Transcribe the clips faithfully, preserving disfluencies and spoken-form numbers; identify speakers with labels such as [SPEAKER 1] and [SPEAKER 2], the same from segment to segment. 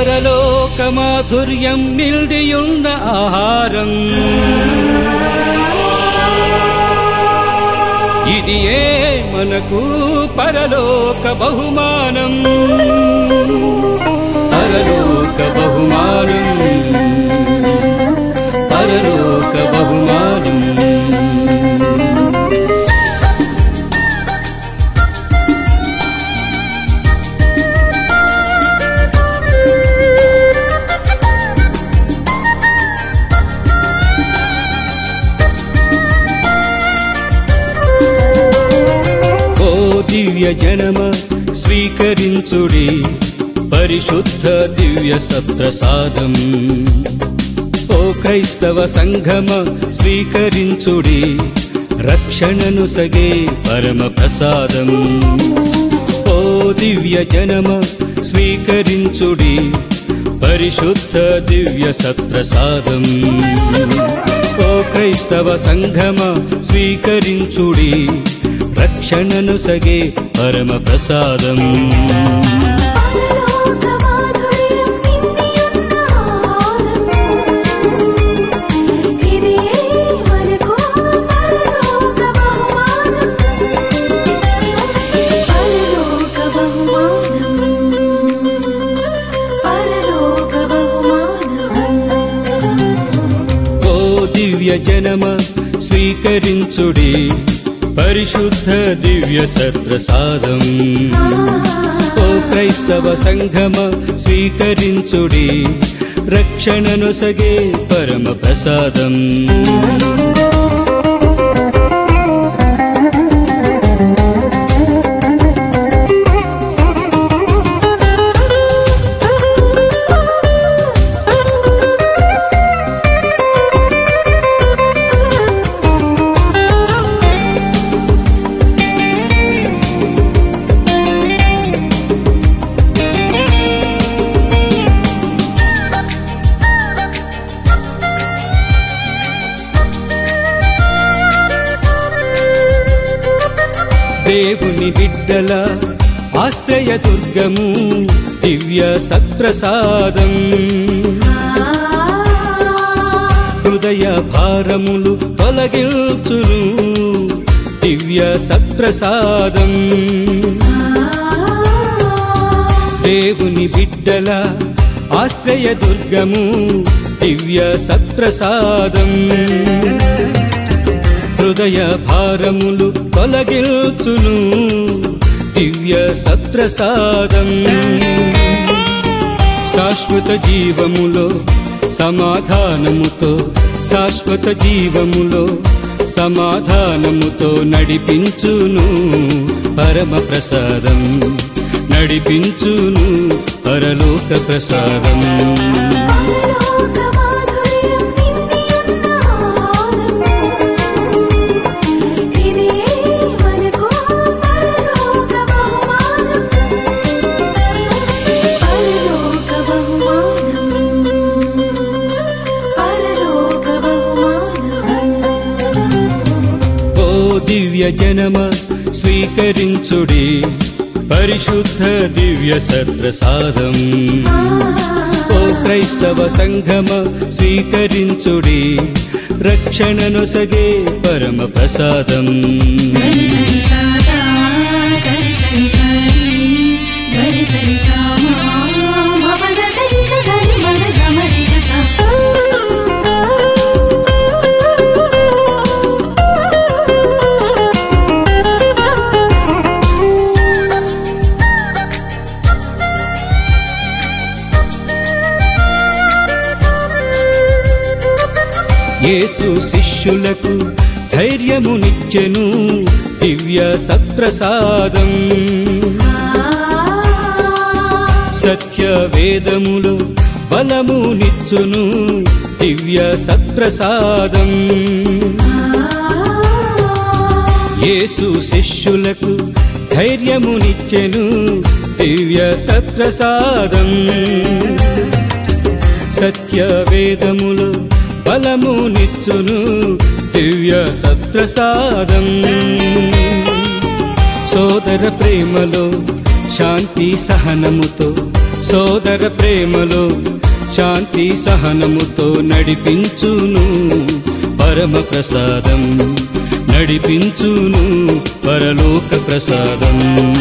[SPEAKER 1] పరలోక మాధుర్యం నిండియున్న ఆహారం ఇది ఏ మనకు పరలోక బహుమానం పరలోక బహుమానం పరలోక బహుమానం దివ్య జనమ స్వీకరించుడి పరిశుద్ధ దివ్య సత్ప్రసాదం ఓ క్రైస్తవ సంఘమ స్వీకరించుడి రక్షణను సగే పరమ ప్రసాదం ఓ దివ్య జనమ స్వీకరించుడి పరిశుద్ధ దివ్య సత్ప్రసాదం ఓ క్రైస్తవ సంఘమ స్వీకరించుడి రక్షణను సగే పరమ ప్రసాదం ఓ దివ్య జనమ స్వీకరించుడి పరిశుద్ధ దివ్య సత్ప్రసాదం ఓ క్రైస్తవ సంఘమ స్వీకరించుడి రక్షణను సగే పరమ ప్రసాదం దేవుని బిడ్డల ఆశ్రయ దుర్గము దివ్య సత్ప్రసాదం హృదయ భారములు తొలగించును దివ్య సత్ప్రసాదం దేవుని బిడ్డల ఆశ్రయ దుర్గము దివ్య సత్ప్రసాదం హృదయ భారములు తొలగించును దివ్య సత్ప్రసాదం శాశ్వత జీవములో సమాధానముతో శాశ్వత జీవములో సమాధానముతో నడిపించును పరమ ప్రసాదం నడిపించును పరలోక ప్రసాదం దివ్య జనమ స్వీకరించుడి పరిశుద్ధ దివ్య సత్ప్రసాదం ఓ క్రైస్తవ సంఘమ స్వీకరించుడి రక్షణను సగే పరమ ప్రసాదం యేసు శిష్యులకు ధైర్యమునిచ్చెను దివ్య సత్ప్రసాదం సత్య వేదములు బలమునిచ్చును దివ్య సత్ప్రసాదం యేసు శిష్యులకు ధైర్యమునిచ్చెను దివ్య సత్ప్రసాదం సత్య వేదములు బలమునిచ్చును దివ్య సత్ప్రసాదం సోదర ప్రేమలో శాంతి సహనముతో సోదర ప్రేమలో శాంతి సహనముతో నడిపించును పరమ ప్రసాదం, నడిపించును పరలోక ప్రసాదం.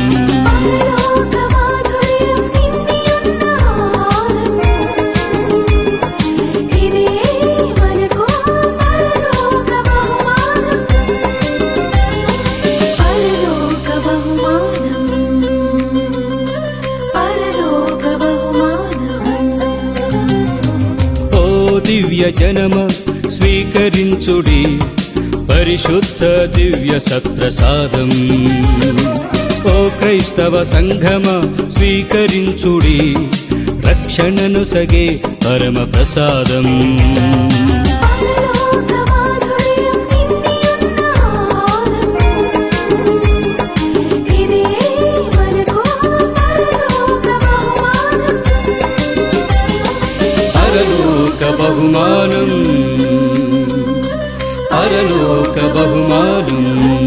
[SPEAKER 1] దివ్య జనమ స్వీకరించుడి పరిశుద్ధ దివ్య సత్ప్రసాదం. ఓ క్రైస్తవ సంఘమ స్వీకరించుడి రక్షణను సగే పరమ ప్రసాదం. పరలోక బహుమానం, పరలోక బహుమానం.